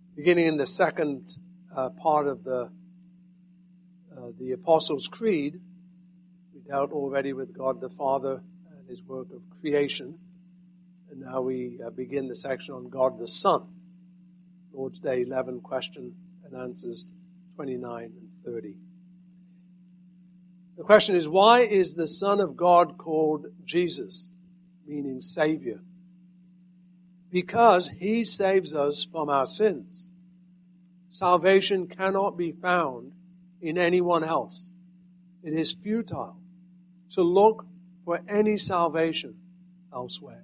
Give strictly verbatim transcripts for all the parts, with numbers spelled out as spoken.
Beginning in the second uh, part of the uh, the Apostles' Creed, we dealt already with God the Father and His work of creation, and now we uh, begin the section on God the Son. Lord's Day eleven, question and answers twenty-nine and thirty. The question is, why is the Son of God called Jesus, meaning Savior? Because He saves us from our sins. Salvation cannot be found in anyone else. It is futile to look for any salvation elsewhere.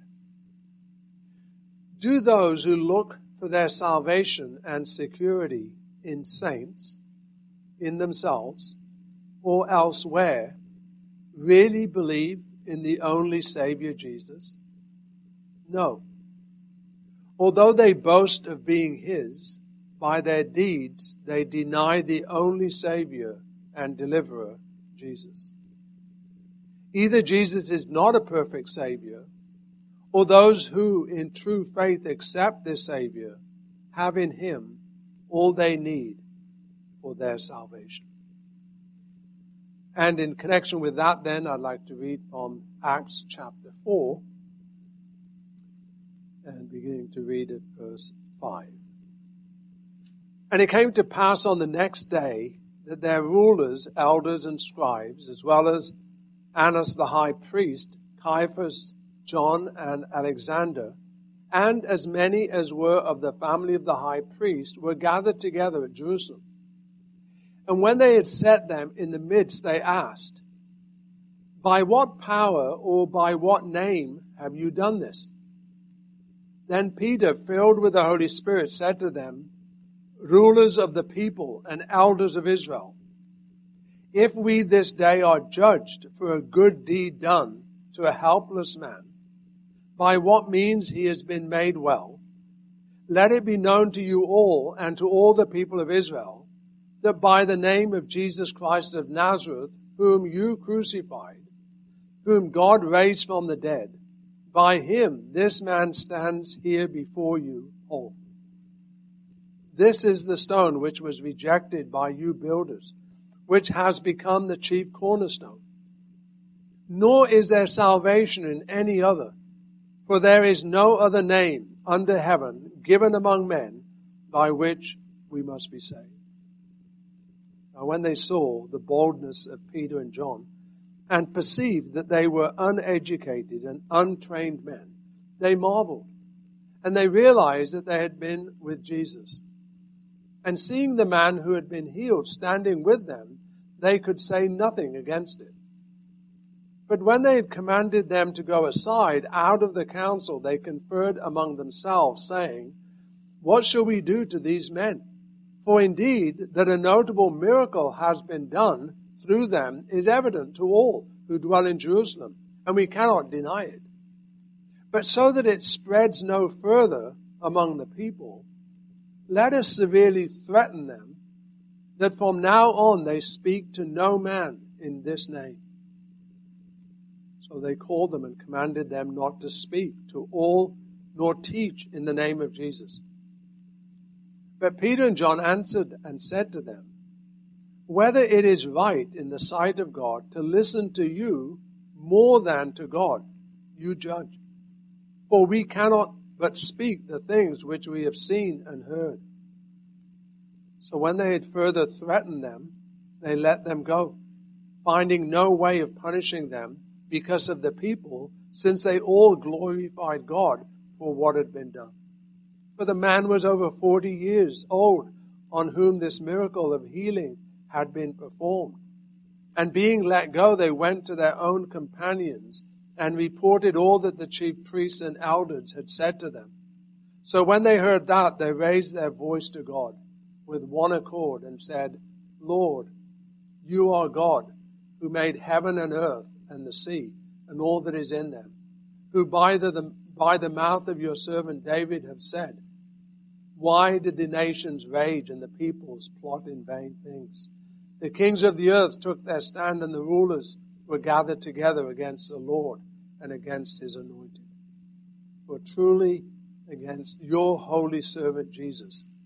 Do those who look for their salvation and security in saints, in themselves, or elsewhere, really believe in the only Savior, Jesus? No. Although they boast of being His, by their deeds they deny the only Savior and Deliverer, Jesus. Either Jesus is not a perfect Savior, or those who in true faith accept this Savior have in Him all they need for their salvation. And in connection with that then, I'd like to read from Acts chapter four, and beginning to read at verse five. And it came to pass on the next day that their rulers, elders, and scribes, as well as Annas the high priest, Caiaphas, John, and Alexander, and as many as were of the family of the high priest, were gathered together at Jerusalem. And when they had set them in the midst, they asked, "By what power or by what name have you done this?" Then Peter, filled with the Holy Spirit, said to them, "Rulers of the people and elders of Israel, if we this day are judged for a good deed done to a helpless man, by what means he has been made well, let it be known to you all and to all the people of Israel, that by the name of Jesus Christ of Nazareth, whom you crucified, whom God raised from the dead, by Him this man stands here before you whole. This is the stone which was rejected by you builders, which has become the chief cornerstone. Nor is there salvation in any other, for there is no other name under heaven given among men by which we must be saved." Now when they saw the boldness of Peter and John, and perceived that they were uneducated and untrained men, they marveled, and they realized that they had been with Jesus. And seeing the man who had been healed standing with them, they could say nothing against it. But when they had commanded them to go aside out of the council, they conferred among themselves, saying, "What shall we do to these men? For indeed that a notable miracle has been done through them is evident to all who dwell in Jerusalem, and we cannot deny it. But so that it spreads no further among the people, let us severely threaten them, that from now on they speak to no man in this name." So they called them and commanded them not to speak to all nor teach in the name of Jesus. But Peter and John answered and said to them, "Whether it is right in the sight of God to listen to you more than to God, you judge. For we cannot but speak the things which we have seen and heard." So when they had further threatened them, they let them go, finding no way of punishing them because of the people, since they all glorified God for what had been done. For the man was over forty years old, on whom this miracle of healing had been performed. And being let go, they went to their own companions and reported all that the chief priests and elders had said to them. So when they heard that, they raised their voice to God with one accord and said, "Lord, you are God, who made heaven and earth and the sea and all that is in them, who by the, the, by the mouth of your servant David have said, why did the nations rage and the peoples plot in vain things? The kings of the earth took their stand, and the rulers were gathered together against the Lord and against his anointed. For truly against your holy servant Jesus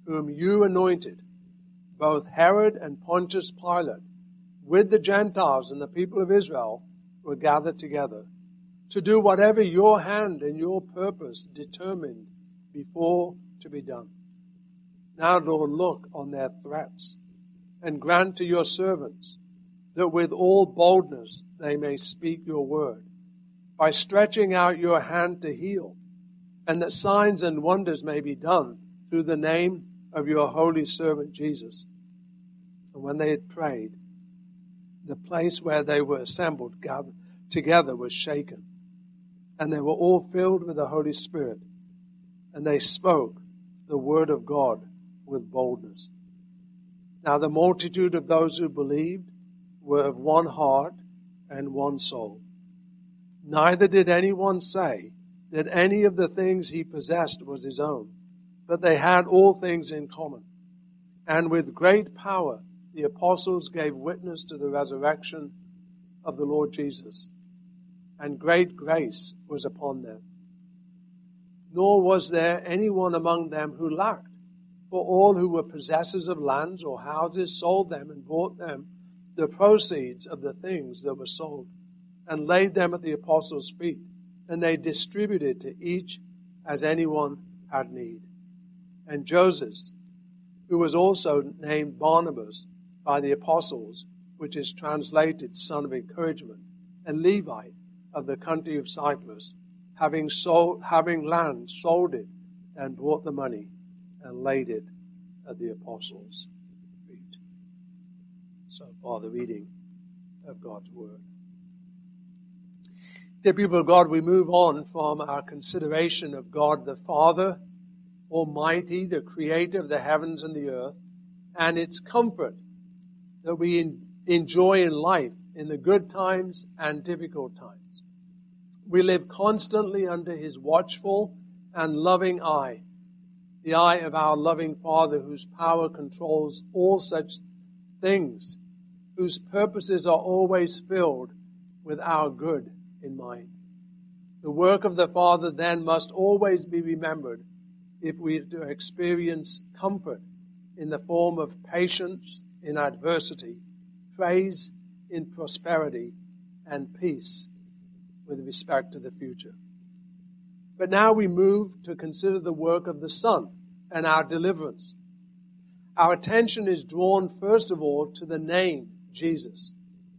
whom you anointed, both Herod and Pontius Pilate, with the Gentiles and the people of Israel, were gathered together to do whatever your hand and your purpose determined before to be done. Now, Lord, look on their threats and grant to your servants that with all boldness they may speak your word, by stretching out your hand to heal, and that signs and wonders may be done through the name of your holy servant Jesus. And when they had prayed, the place where they were assembled gathered together was shaken, and they were all filled with the Holy Spirit, and they spoke the word of God with boldness. Now the multitude of those who believed were of one heart and one soul. Neither did anyone say that any of the things he possessed was his own, but they had all things in common. And with great power the apostles gave witness to the resurrection of the Lord Jesus, and great grace was upon them. Nor was there anyone among them who lacked, for all who were possessors of lands or houses sold them and bought them the proceeds of the things that were sold, and laid them at the apostles' feet, and they distributed to each as anyone had need. And Joseph, who was also named Barnabas by the apostles, which is translated son of encouragement, and Levite of the country of Cyprus, having sold, having land, sold it, and brought the money, and laid it at the apostles' feet. So far, the reading of God's word. Dear people of God, we move on from our consideration of God the Father Almighty, the creator of the heavens and the earth, and its comfort that we in, enjoy in life in the good times and difficult times. We live constantly under his watchful and loving eye, the eye of our loving Father, whose power controls all such things, whose purposes are always filled with our good in mind. The work of the Father then must always be remembered if we are to experience comfort in the form of patience in adversity, praise in prosperity, and peace with respect to the future. But now we move to consider the work of the Son and our deliverance. Our attention is drawn first of all to the name Jesus.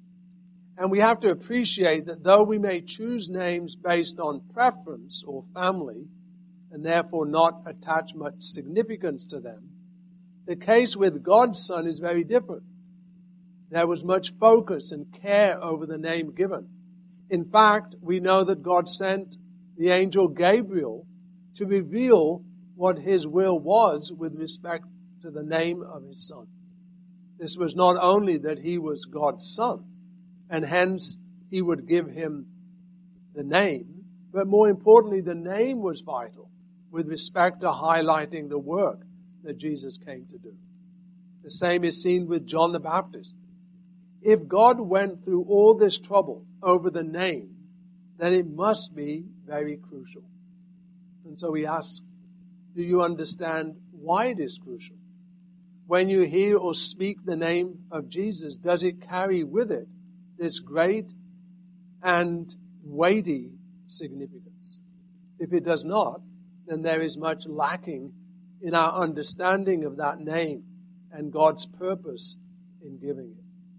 And we have to appreciate that though we may choose names based on preference or family, and therefore not attach much significance to them, the case with God's Son is very different. There was much focus and care over the name given. In fact, we know that God sent the angel Gabriel to reveal what his will was with respect to the name of his Son. This was not only that he was God's Son, and hence he would give him the name, but more importantly, the name was vital with respect to highlighting the work that Jesus came to do. The same is seen with John the Baptist. If God went through all this trouble over the name, then it must be very crucial. And so we ask, do you understand why it is crucial? When you hear or speak the name of Jesus, does it carry with it this great and weighty significance? If it does not, then there is much lacking in our understanding of that name and God's purpose in giving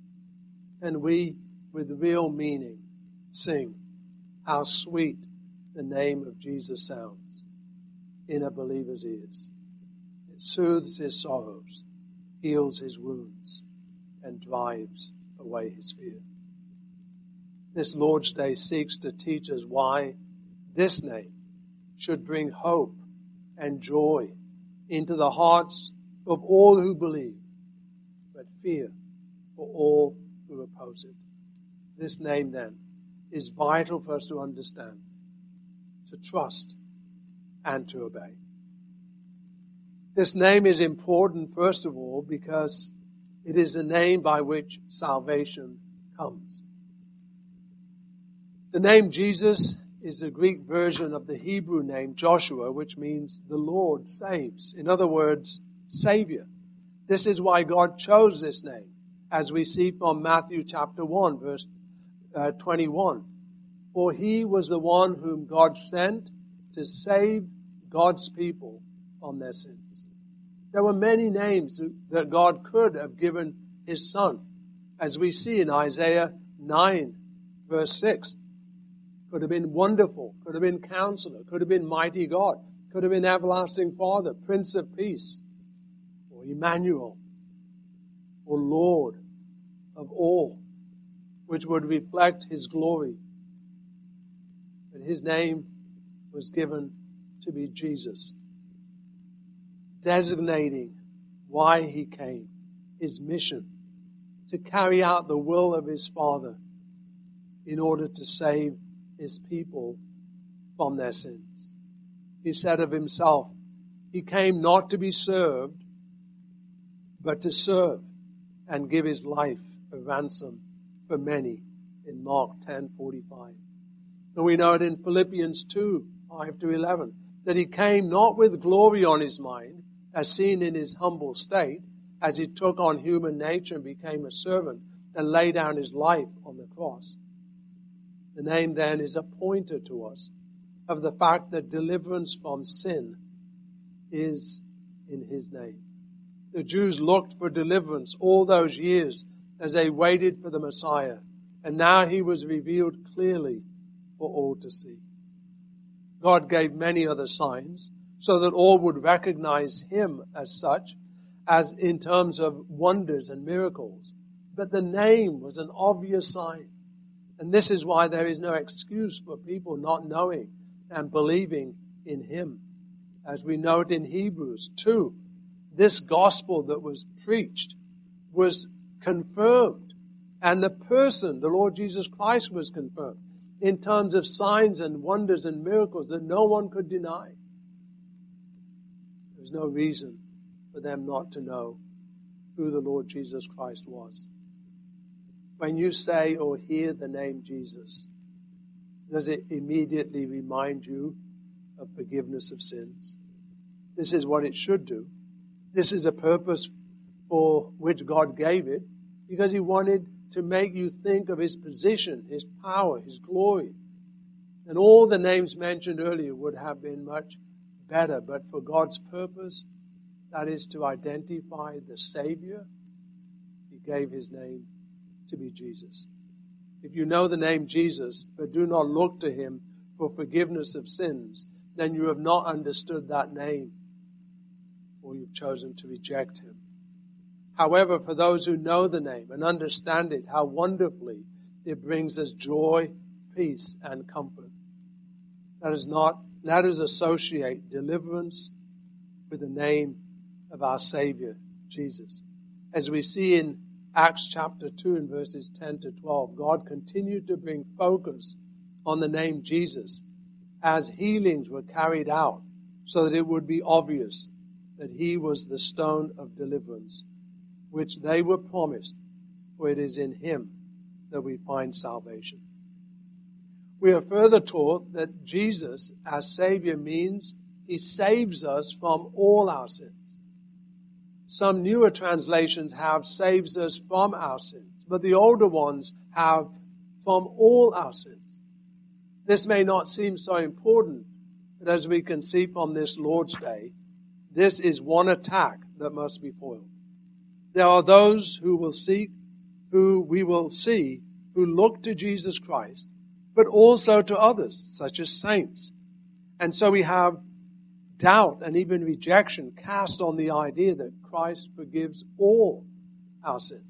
it. And we, with real meaning, sing how sweet the name of Jesus sounds in a believer's ears. It soothes his sorrows, heals his wounds, and drives away his fear. This Lord's Day seeks to teach us why this name should bring hope and joy into the hearts of all who believe, but fear for all who oppose it. This name, then, is vital for us to understand, to trust, and to obey. This name is important, first of all, because it is the name by which salvation comes. The name Jesus is the Greek version of the Hebrew name Joshua, which means the Lord saves. In other words, Savior. This is why God chose this name, as we see from Matthew chapter one, verse uh, twenty-one. For he was the one whom God sent to save God's people from their sins. There were many names that God could have given his Son, as we see in Isaiah nine, verse six. Could have been Wonderful, could have been Counselor, could have been Mighty God, could have been Everlasting Father, Prince of Peace, or Emmanuel, or Lord of all, which would reflect his glory. But his name was given to be Jesus, designating why he came, his mission, to carry out the will of his Father in order to save his people from their sins. He said of himself, he came not to be served, but to serve and give his life a ransom for many, in Mark ten forty-five. And we know it in Philippians two, five to eleven, that he came not with glory on his mind, as seen in his humble state, as he took on human nature and became a servant and laid down his life on the cross. The name then is a pointer to us of the fact that deliverance from sin is in his name. The Jews looked for deliverance all those years as they waited for the Messiah, and now he was revealed clearly for all to see. God gave many other signs so that all would recognize him as such, as in terms of wonders and miracles. But the name was an obvious sign. And this is why there is no excuse for people not knowing and believing in him. As we note in Hebrews two, this gospel that was preached was confirmed. And the person, the Lord Jesus Christ, was confirmed in terms of signs and wonders and miracles that no one could deny. There's no reason for them not to know who the Lord Jesus Christ was. When you say or hear the name Jesus, does it immediately remind you of forgiveness of sins? This is what it should do. This is a purpose for which God gave it, because he wanted to make you think of his position, his power, his glory. And all the names mentioned earlier would have been much better, but for God's purpose, that is to identify the Savior, he gave his name to be Jesus. If you know the name Jesus, but do not look to him for forgiveness of sins, then you have not understood that name, or you've chosen to reject him. However, for those who know the name and understand it, how wonderfully it brings us joy, peace, and comfort. That is not, let us associate deliverance with the name of our Savior, Jesus. As we see in Acts chapter two and verses ten to twelve, God continued to bring focus on the name Jesus as healings were carried out, so that it would be obvious that he was the stone of deliverance, which they were promised, for it is in him that we find salvation. We are further taught that Jesus, as Savior, means he saves us from all our sins. Some newer translations have saves us from our sins, but the older ones have from all our sins. This may not seem so important, but as we can see from this Lord's Day, this is one attack that must be foiled. There are those who will seek, who we will see, who look to Jesus Christ, but also to others, such as saints. And so we have doubt and even rejection cast on the idea that Christ forgives all our sins.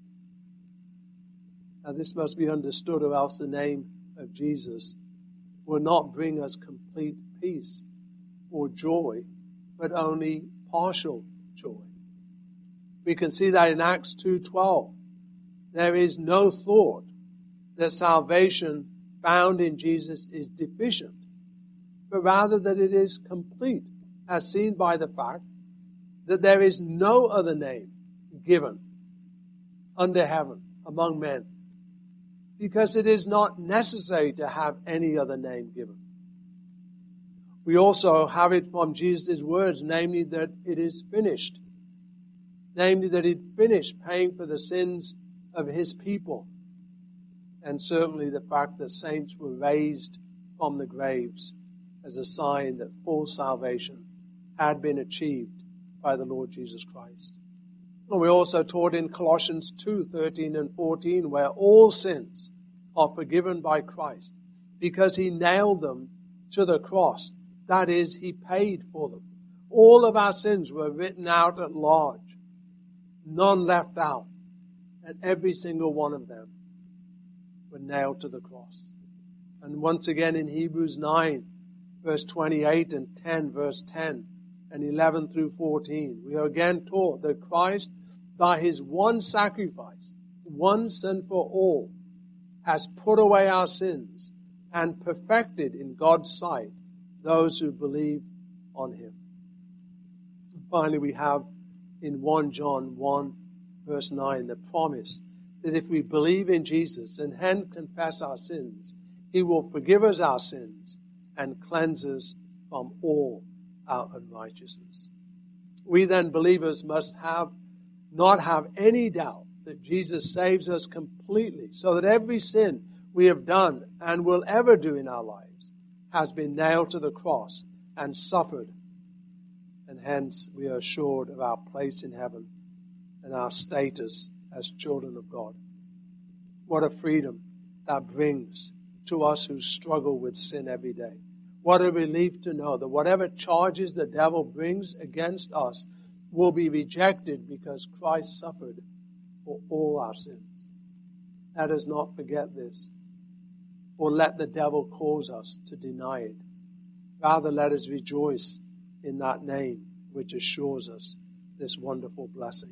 Now this must be understood, or else the name of Jesus will not bring us complete peace or joy, but only partial joy. We can see that in Acts two twelve. There is no thought that salvation found in Jesus is deficient, but rather that it is complete, as seen by the fact that there is no other name given under heaven among men, because it is not necessary to have any other name given. We also have it from Jesus' words, namely that it is finished. namely that he'd finished paying for the sins of his people, and certainly the fact that saints were raised from the graves as a sign that full salvation had been achieved by the Lord Jesus Christ. And we also taught in Colossians two, thirteen and fourteen, where all sins are forgiven by Christ because he nailed them to the cross. That is, he paid for them. All of our sins were written out at large, none left out, and every single one of them were nailed to the cross. And once again in Hebrews nine, verse twenty-eight, and ten, verse ten, and eleven through fourteen, we are again taught that Christ, by his one sacrifice, once and for all, has put away our sins and perfected in God's sight those who believe on him. And finally, we have in First John one, verse nine, the promise that if we believe in Jesus and hence confess our sins, he will forgive us our sins and cleanse us from all our unrighteousness. We then, believers, must have not have any doubt that Jesus saves us completely, so that every sin we have done and will ever do in our lives has been nailed to the cross and suffered, and hence we are assured of our place in heaven and our status as children of God. What a freedom that brings to us who struggle with sin every day. What a relief to know that whatever charges the devil brings against us will be rejected because Christ suffered for all our sins. Let us not forget this, or let the devil cause us to deny it. Rather, let us rejoice in that name which assures us this wonderful blessing.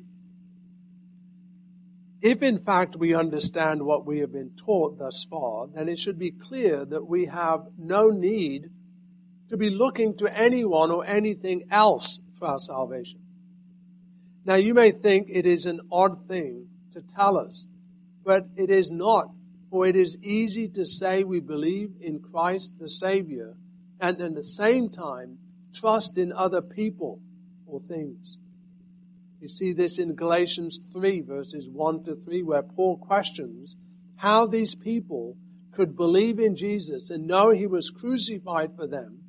If in fact we understand what we have been taught thus far, then it should be clear that we have no need to be looking to anyone or anything else for our salvation. Now, you may think it is an odd thing to tell us, but it is not, for it is easy to say we believe in Christ the Savior and at the same time trust in other people or things. You see this in Galatians three, verses one to three, where Paul questions how these people could believe in Jesus and know he was crucified for them,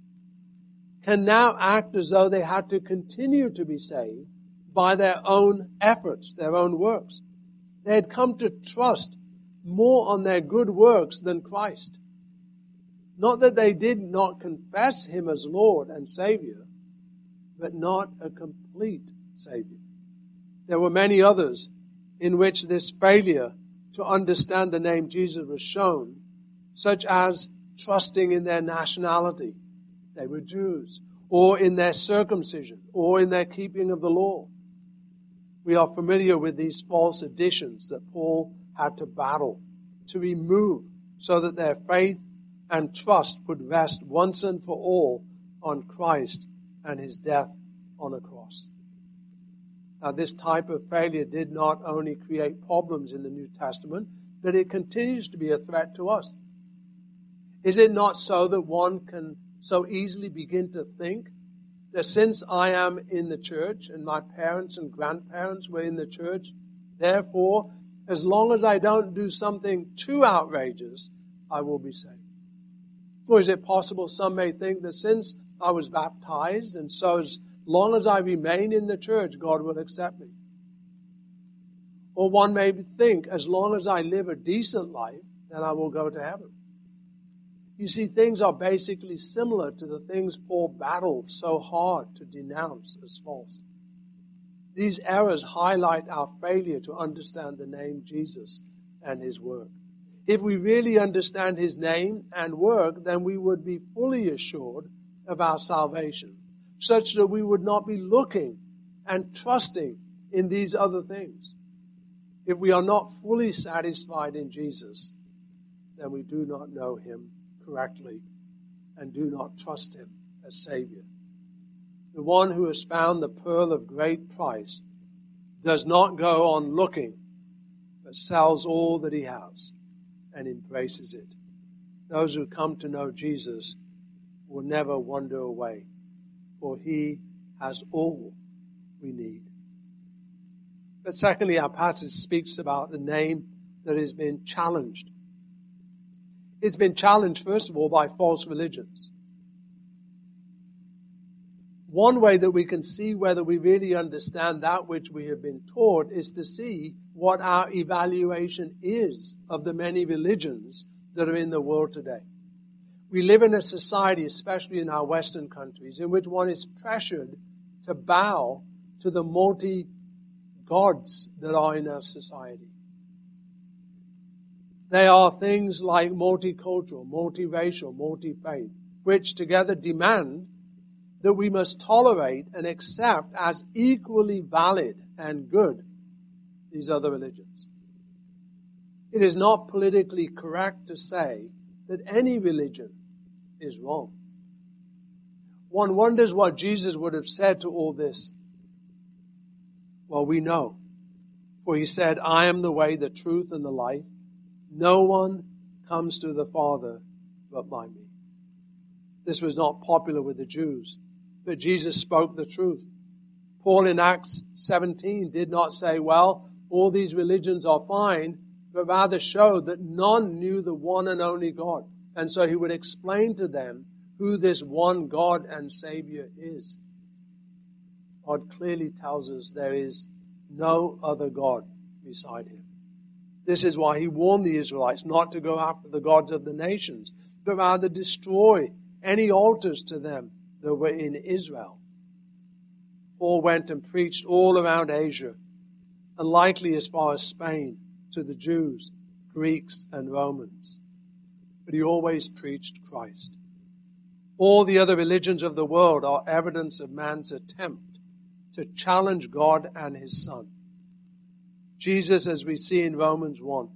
can now act as though they had to continue to be saved by their own efforts, their own works. They had come to trust more on their good works than Christ. Not that they did not confess him as Lord and Savior, but not a complete Savior. There were many others in which this failure to understand the name Jesus was shown, such as trusting in their nationality, they were Jews, or in their circumcision, or in their keeping of the law. We are familiar with these false additions that Paul had to battle, to remove, so that their faith and trust would rest once and for all on Christ and his death on a cross. Now, this type of failure did not only create problems in the New Testament, but it continues to be a threat to us. Is it not so that one can so easily begin to think that since I am in the church and my parents and grandparents were in the church, therefore, as long as I don't do something too outrageous, I will be saved? Or is it possible some may think that since I was baptized and so as long as I remain in the church, God will accept me? Or one may think as long as I live a decent life, then I will go to heaven. You see, things are basically similar to the things Paul battled so hard to denounce as false. These errors highlight our failure to understand the name Jesus and his work. If we really understand his name and work, then we would be fully assured of our salvation, such that we would not be looking and trusting in these other things. If we are not fully satisfied in Jesus, then we do not know him correctly and do not trust him as Savior. The one who has found the pearl of great price does not go on looking, but sells all that he has and embraces it. Those who come to know Jesus will never wander away, for he has all we need. But secondly, our passage speaks about the name that has been challenged. It's been challenged, first of all, by false religions. One way that we can see whether we really understand that which we have been taught is to see what our evaluation is of the many religions that are in the world today. We live in a society, especially in our Western countries, in which one is pressured to bow to the multi-gods that are in our society. They are things like multicultural, multiracial, multi-faith, which together demand that we must tolerate and accept as equally valid and good these other religions. It is not politically correct to say that any religion is wrong. One wonders what Jesus would have said to all this. Well, we know. For he said, I am the way, the truth, and the life. No one comes to the Father but by me. This was not popular with the Jews, but Jesus spoke the truth. Paul in Acts seventeen did not say, well, all these religions are fine, but rather showed that none knew the one and only God. And so he would explain to them who this one God and Savior is. God clearly tells us there is no other God beside him. This is why he warned the Israelites not to go after the gods of the nations, but rather destroy any altars to them that were in Israel. Paul went and preached all around Asia, and likely as far as Spain, to the Jews, Greeks, and Romans. But he always preached Christ. All the other religions of the world are evidence of man's attempt to challenge God and his Son. Jesus, as we see in Romans one,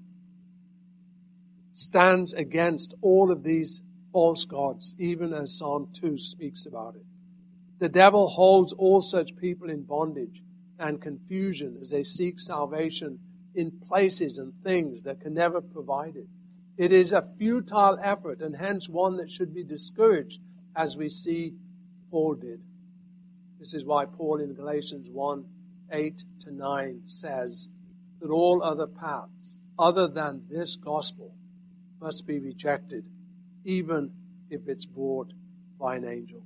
stands against all of these false gods, even as Psalm two speaks about it. The devil holds all such people in bondage and confusion as they seek salvation in places and things that can never provide it. It is a futile effort, and hence one that should be discouraged, as we see Paul did. This is why Paul in Galatians one, eight to nine says that all other paths other than this gospel must be rejected, even if it's brought by an angel.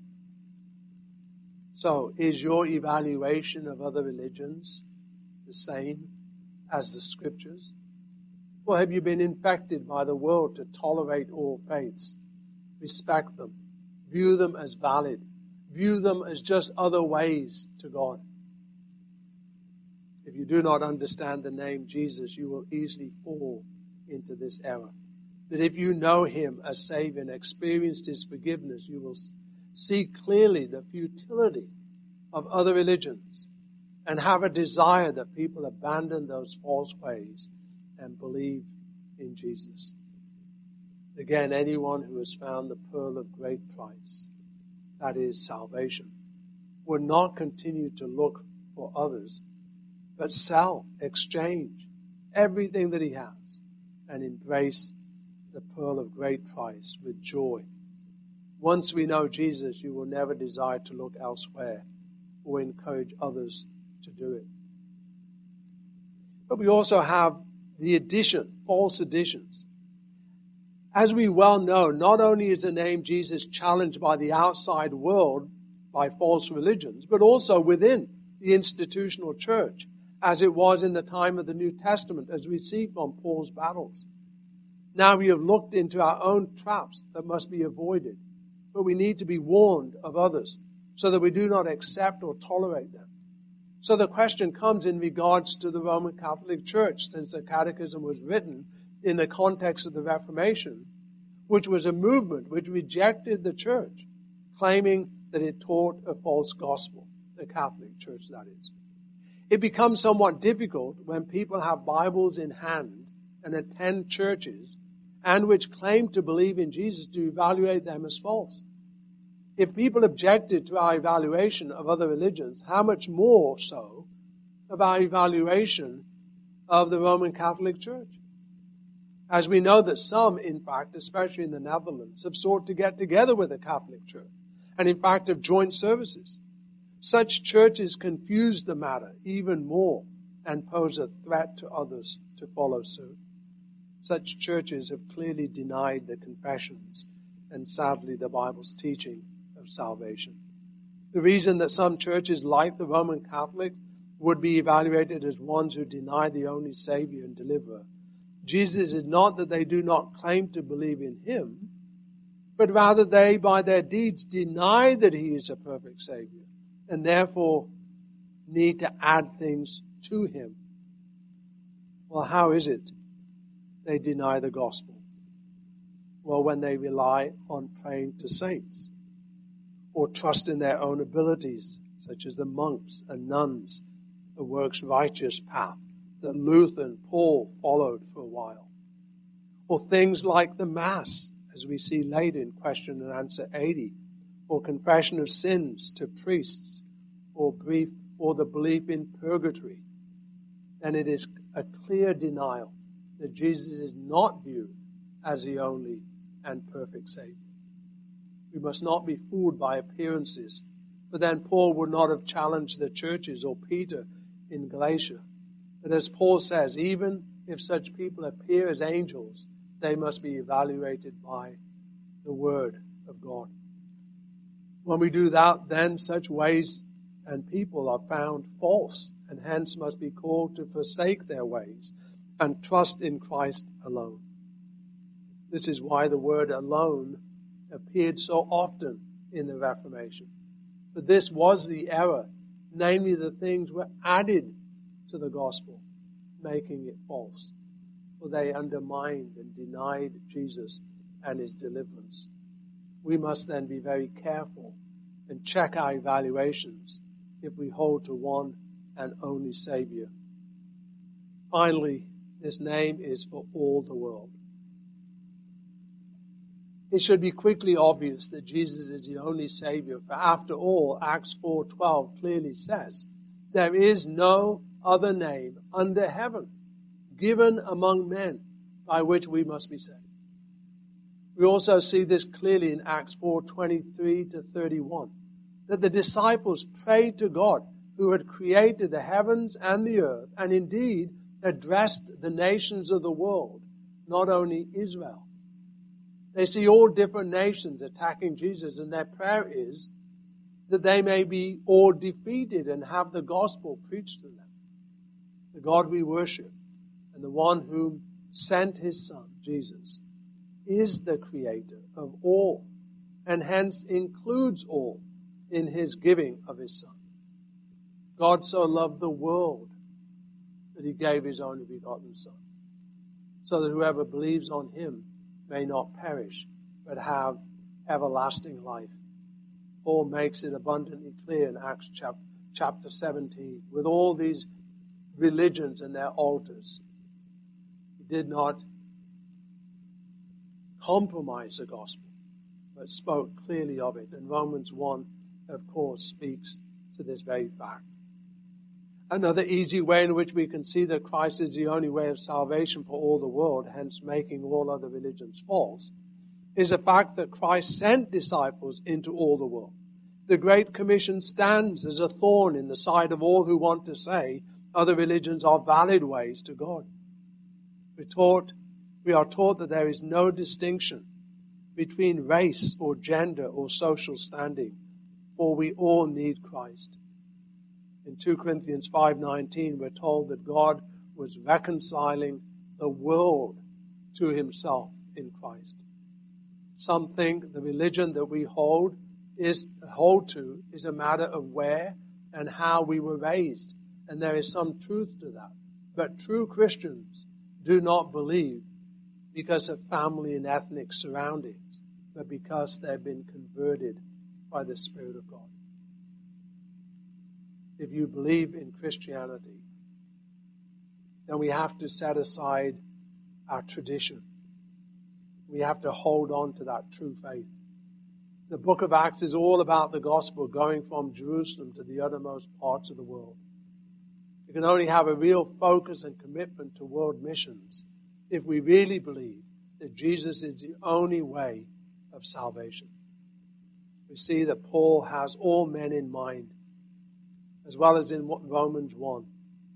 So, is your evaluation of other religions the same as the Scriptures? Or have you been infected by the world to tolerate all faiths, respect them, view them as valid, view them as just other ways to God? If you do not understand the name Jesus, you will easily fall into this error. That if you know him as Savior and experienced his forgiveness, you will see clearly the futility of other religions and have a desire that people abandon those false ways and believe in Jesus. Again, anyone who has found the pearl of great price, that is salvation, would not continue to look for others, but sell, exchange everything that he has and embrace the pearl of great price with joy. Once we know Jesus, you will never desire to look elsewhere or encourage others to do it. But we also have the addition, false additions. As we well know, not only is the name Jesus challenged by the outside world, by false religions, but also within the institutional church, as it was in the time of the New Testament, as we see from Paul's battles. Now we have looked into our own traps that must be avoided, but we need to be warned of others so that we do not accept or tolerate them. So the question comes in regards to the Roman Catholic Church, since the Catechism was written in the context of the Reformation, which was a movement which rejected the church, claiming that it taught a false gospel, the Catholic Church, that is. It becomes somewhat difficult when people have Bibles in hand and attend churches and which claim to believe in Jesus to evaluate them as false. If people objected to our evaluation of other religions, how much more so of our evaluation of the Roman Catholic Church? As we know that some, in fact, especially in the Netherlands, have sought to get together with the Catholic Church and, in fact, have joined services. Such churches confuse the matter even more and pose a threat to others to follow suit. Such churches have clearly denied the confessions and sadly the Bible's teaching of salvation. The reason that some churches like the Roman Catholic would be evaluated as ones who deny the only Savior and Deliverer, Jesus, is not that they do not claim to believe in Him, but rather they, by their deeds, deny that He is a perfect Savior, and therefore need to add things to Him. Well, how is it they deny the gospel? Well, when they rely on praying to saints, or trust in their own abilities, such as the monks and nuns, the works righteous path that Luther and Paul followed for a while. Or things like the Mass, as we see later in question and answer eighty, or confession of sins to priests, or brief, or the belief in purgatory. Then it is a clear denial that Jesus is not viewed as the only and perfect Savior. We must not be fooled by appearances, for then Paul would not have challenged the churches or Peter in Galatia. But as Paul says, even if such people appear as angels, they must be evaluated by the Word of God. When we do that, then such ways and people are found false, and hence must be called to forsake their ways and trust in Christ alone. This is why the word alone appeared so often in the Reformation. But this was the error, namely the things were added to the gospel, making it false. For they undermined and denied Jesus and His deliverance. We must then be very careful and check our evaluations if we hold to one and only Savior. Finally, this name is for all the world. It should be quickly obvious that Jesus is the only Savior, for after all, Acts four twelve clearly says, there is no other name under heaven given among men by which we must be saved. We also see this clearly in Acts four twenty-three to thirty-one, that the disciples prayed to God who had created the heavens and the earth, and indeed addressed the nations of the world, not only Israel. They see all different nations attacking Jesus, and their prayer is that they may be all defeated and have the gospel preached to them. The God we worship and the one whom sent His Son, Jesus, is the creator of all, and hence includes all in His giving of His Son. God so loved the world that He gave His only begotten Son, so that whoever believes on Him may not perish, but have everlasting life. Paul makes it abundantly clear in Acts chapter seventeen, with all these religions and their altars. He did not compromise the gospel, but spoke clearly of it. And Romans one, of course, speaks to this very fact. Another easy way in which we can see that Christ is the only way of salvation for all the world, hence making all other religions false, is the fact that Christ sent disciples into all the world. The Great Commission stands as a thorn in the side of all who want to say other religions are valid ways to God. We're taught, we are taught that there is no distinction between race or gender or social standing, for we all need Christ. In two Corinthians five nineteen, we're told that God was reconciling the world to Himself in Christ. Some think the religion that we hold is hold to is a matter of where and how we were raised, and there is some truth to that. But true Christians do not believe because of family and ethnic surroundings, but because they've been converted by the Spirit of God. If you believe in Christianity, then we have to set aside our tradition. We have to hold on to that true faith. The book of Acts is all about the gospel going from Jerusalem to the uttermost parts of the world. We can only have a real focus and commitment to world missions if we really believe that Jesus is the only way of salvation. We see that Paul has all men in mind, as well as in Romans one.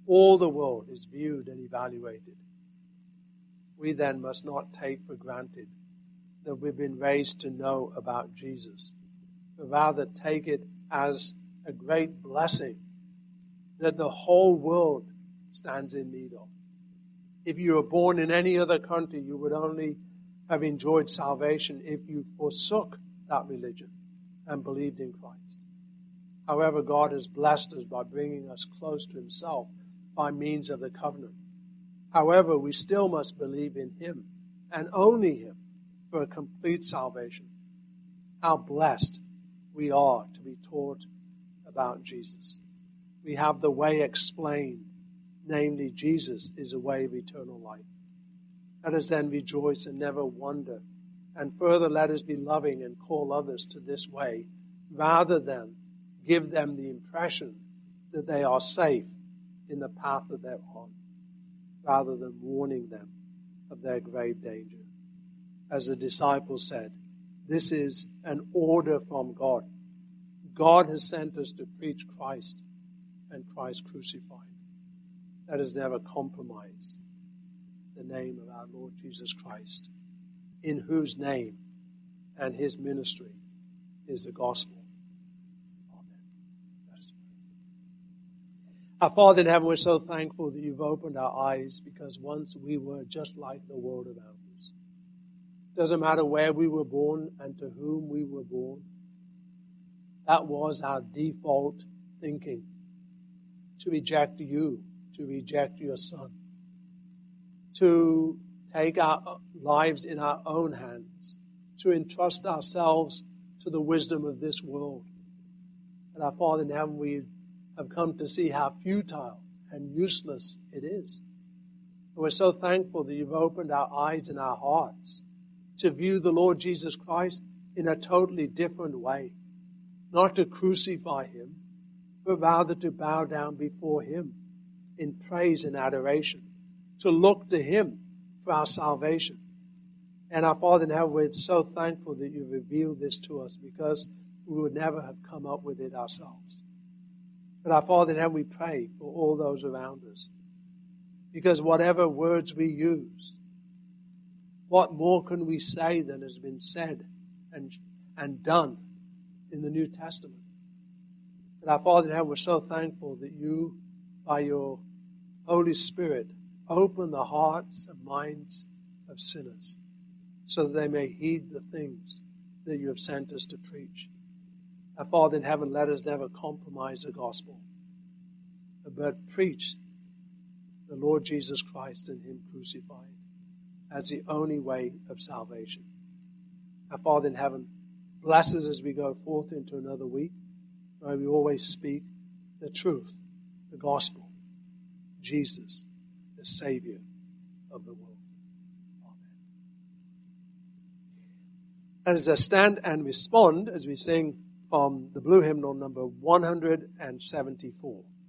all the world is viewed and evaluated. We then must not take for granted that we've been raised to know about Jesus, but rather take it as a great blessing that the whole world stands in need of. If you were born in any other country, you would only have enjoyed salvation if you forsook that religion and believed in Christ. However, God has blessed us by bringing us close to himself by means of the covenant. However, we still must believe in him and only him for a complete salvation. How blessed we are to be taught about Jesus. We have the way explained, namely Jesus is a way of eternal life. Let us then rejoice and never wonder, and further let us be loving and call others to this way, rather than give them the impression that they are safe in the path that they're on, rather than warning them of their grave danger. As the disciples said, this is an order from God. God has sent us to preach Christ and Christ crucified. Let us never compromise the name of our Lord Jesus Christ, in whose name and his ministry is the gospel. Amen. Let us pray. Our Father in heaven, we're so thankful that you've opened our eyes, because once we were just like the world around us. Doesn't matter where we were born and to whom we were born. That was our default thinking. To reject you, to reject your Son. To take our lives in our own hands. To entrust ourselves to the wisdom of this world. And our Father in heaven, we have come to see how futile and useless it is. And we're so thankful that you've opened our eyes and our hearts to view the Lord Jesus Christ in a totally different way. Not to crucify him, but rather to bow down before him in praise and adoration. To look to him for our salvation. And our Father in heaven, we're so thankful that you revealed this to us, because we would never have come up with it ourselves. But our Father in heaven, we pray for all those around us. Because whatever words we use, what more can we say than has been said and, and done in the New Testament? And our Father in heaven, we're so thankful that you, by your Holy Spirit, open the hearts and minds of sinners so that they may heed the things that you have sent us to preach. Our Father in heaven, let us never compromise the gospel, but preach the Lord Jesus Christ and him crucified as the only way of salvation. Our Father in heaven, bless us as we go forth into another week. May we always speak the truth, the gospel, Jesus, the Savior of the world. Amen. And as I stand and respond as we sing from the blue hymnal number one hundred seventy-four.